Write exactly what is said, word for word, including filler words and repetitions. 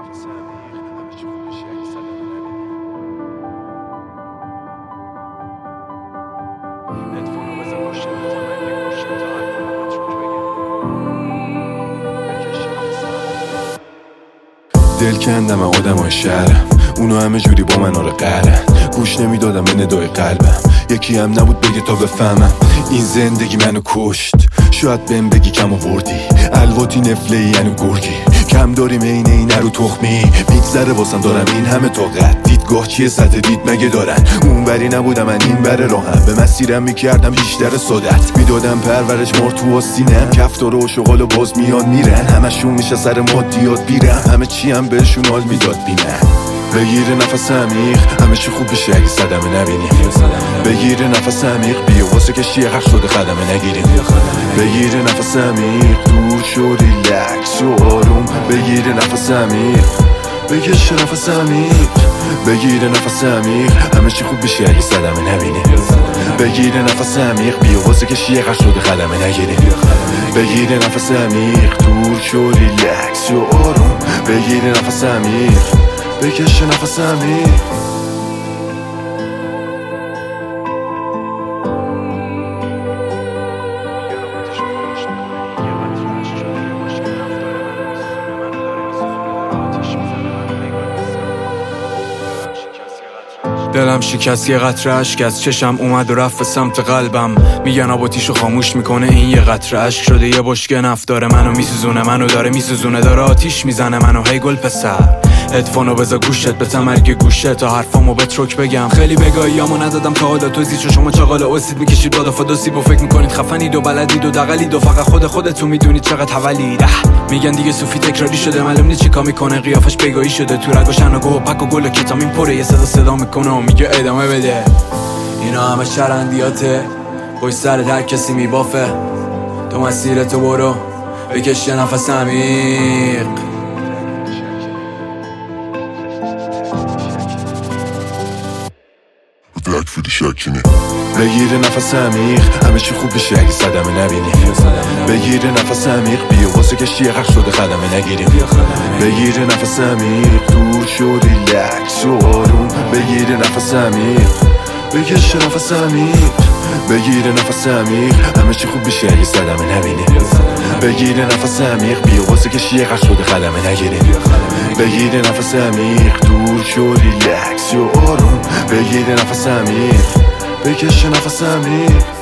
دل کندم آدمای شهرم، اونو همه جوری با من آره قهرن. گوش نمیدادم به ندای قلبم، یکی هم نبود بگه تا بفهمم این زندگی منو کشت. شاید بهم بگی کم آوردی، الواتی نفله یعنی گرگی، کم داریم این این رو تخمی میگذره واسم. دارم این همه طاقت، دیدگاه چیه سطح دید مگه دارن؟ اون بری نبودم من این بره راهم، به مسیرم میکردم بیشتر صدت. میدادم پرورش مار تو آستینم، کفتار و شغال و باز میان میرن، همشون میشه سر مادیات بیرم، همه چی هم بهشون حال میداد بینن. بگیر نفس عمیق، همه چی خوب بشه اگه صدمه نبینیم. بگیر نفس عمیق، بیا واسه کشتی حق شده خدمه نگیریم. بگیر نفس عمیق، دور شو ریلکس و آروم. بگیر نفس عمیق، بکش نفس عمیق. بگیر نفس عمیق، همه چی خوب بشه اگه صدمه نبینیم. بگیر نفس عمیق، بیا واسه کشتی حق شده خدمه نگیریم. بگیر نفس عمیق، دور شو ریلکس و آروم. بگیر نفس عمیق، بکش نفس عمیق. دلم شکست، یه قطره اشک از چشم اومد و رفت به سمت قلبم. میگن آب آتیشو خاموش میکنه، این یه قطره اشک شده یه بشکه نفت. داره منو میسوزونه، منو داره میسوزونه، داره آتیش میزنه منو. هی گل پسر هدفونو بذار گوشت، به تمرگ گوشت تا حرفامو به ترک بگم. خیلی بگاهیامو ندادم تا حالا تو زیچو شما چاقال اسید میکشید بادا فدوسی و فکر میکنید خفنید و بلدید و دقلید و فقط خود خودتون میدونید چقدر حولید. میگن دیگه صوفی تکراری شده، معلوم نیست چیکار میکنه، قیافش بگاهی شده. تو رگ و شناگو و پک و گل و کتامین پره، یه صدا صدا میکنه و میگه ادامه بده. اینا همه شرندیاته، پشت سر هر کسی میبافه. تو مسیرتو برو، بکش یه نفس عمیق. بگیر نفس عمیق، همه چی خوب بشه اگه صدمه نبینی. بگیر نفس عمیق، بیا واسه کشتی حق شده خدمه نگیریم. بگیر نفس عمیق، دور شو ریلکس و آروم. بگیر نفس عمیق، بکش نفس عمیق. بگیر نفس عمیق، همه چی خوب بشه اگه صدمه نبینی. بگیر نفس عمیق، بیا واسه کشتی حق شده خدمه نگیریم. بگیر نفس عمیق، دور شو ریلکس و آروم. بگیر نفس عمیق، بکش نفس عمیق.